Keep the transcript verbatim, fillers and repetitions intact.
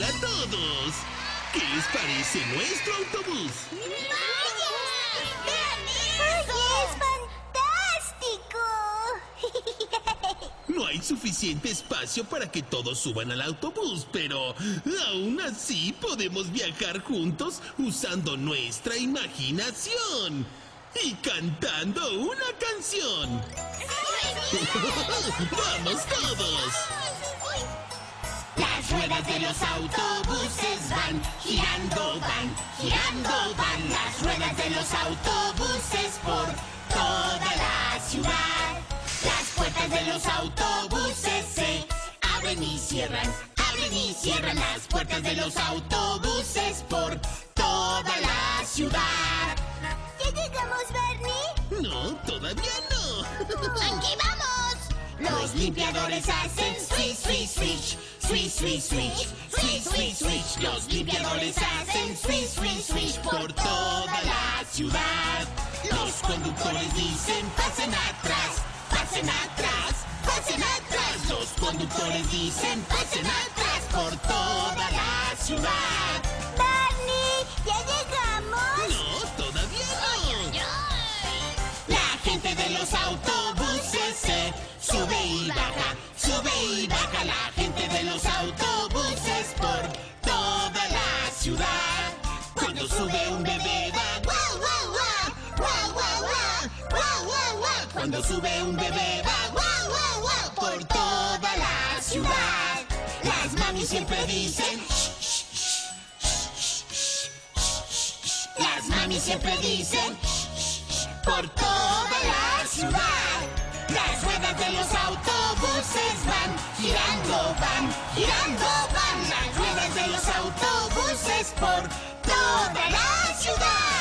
a todos! ¿Qué les parece nuestro autobús? ¡Vean eso! ¡Oye, es fantástico! No hay suficiente espacio para que todos suban al autobús, pero aún así podemos viajar juntos usando nuestra imaginación y cantando una canción. ¡Vamos todos! Las ruedas de los autobuses van girando, van girando, van las ruedas de los autobuses por toda la ciudad. Las puertas de los autobuses se abren y cierran, abren y cierran las puertas de los autobuses por toda la ciudad. ¿Ya llegamos, Barney? No, todavía no. ¡Aquí vamos! Los limpiadores hacen swish, swish, swish, swish, swish, swish, swish, swish, swish. Los limpiadores hacen swish, swish, swish por toda la ciudad. Los conductores dicen pasen atrás, pasen atrás, pasen atrás. Los conductores dicen pasen atrás por toda la ciudad. ¡Barney! ¿Ya llegamos? No, todavía no. La gente de los autobuses se sube y baja, sube y baja. La gente de los autobuses por toda la ciudad. Cuando sube un bebé va guau, guau, guau, guau, guau, guau, guau, guau, guau. Cuando sube un bebé va guau, guau, guau por toda la ciudad. Las mami siempre dicen shh, shh, shh, shh, shh, shh. Las mami siempre dicen shh, shh, shh, por toda la ciudad. Las ruedas de los autobuses van girando, van girando, van las ruedas de los autobuses por toda la ciudad.